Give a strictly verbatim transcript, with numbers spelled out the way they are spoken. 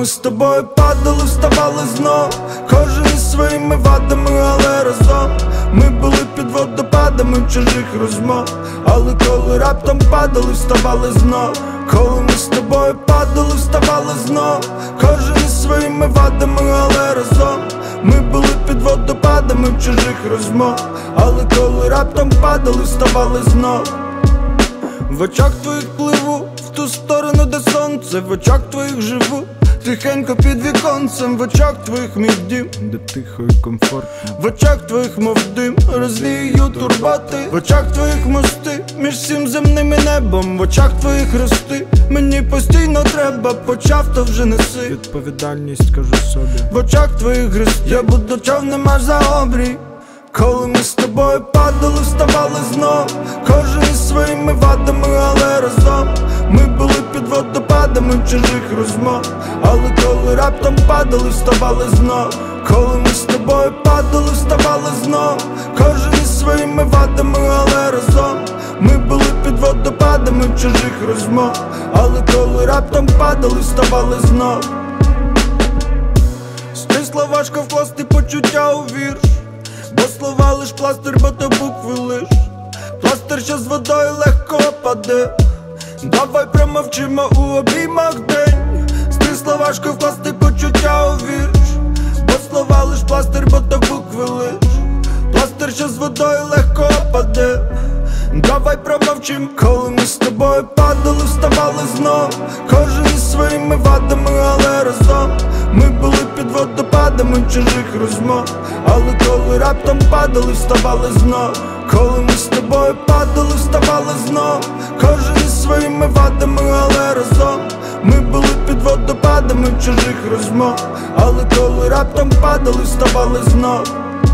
ми з тобою падали, вставали знов, кожен із своїми вадами, але разом. Ми були під водопадами чужих розмов, але коли раптом падали, вставали знов. Коли ми з тобою падали, вставали знов, кожен із своїми вадами, але разом. Ми були під водопадами чужих розмов, але коли раптом падали, вставали знов. В очах твоїх пливу, в ту сторону, де сонце, в очах твоїх живу, тихенько під віконцем, в очах твоїх мій дім, де тихо і комфортно. В очах твоїх мов дим, розвію турботи, в очах твоїх мости, між всім земним і небом, в очах твоїх рости. Мені постійно треба, почав, то вже неси відповідальність, кажу собі. В очах твоїх грести, я буду човнем аж за обрій. Коли ми з тобою падали, вставали знов, кожен із своїми вадами, але разом. Ми були під водопадами чужих розмов, але коли раптом падали, вставали знов. Коли ми з тобою падали, вставали знов, кожен із своїми вадами, але разом. Ми були під водопадами чужих розмов, але коли раптом падали, вставали знов. Стисло важко вкласти почуття у вірш, бо слова лиш пластир, бо то букви лиш пластир, що з водою легко паде. Давай промовчимо у обіймах день. Стисло важко вкласти почуття у вірш, бо слова лиш пластир, бо то букви лиш пластир, що з водою легко паде. Давай промовчим. Коли ми з тобою падали, вставали знов, кожен із своїми вадами, але разом. Ми були під водопадами чужих розмов, але коли раптом падали, вставали знов. Коли ми з тобою падали, вставали знов, кожен із своїми вадами, але разом. Ми були під водопадами чужих розмов, але коли раптом падали, вставали знов.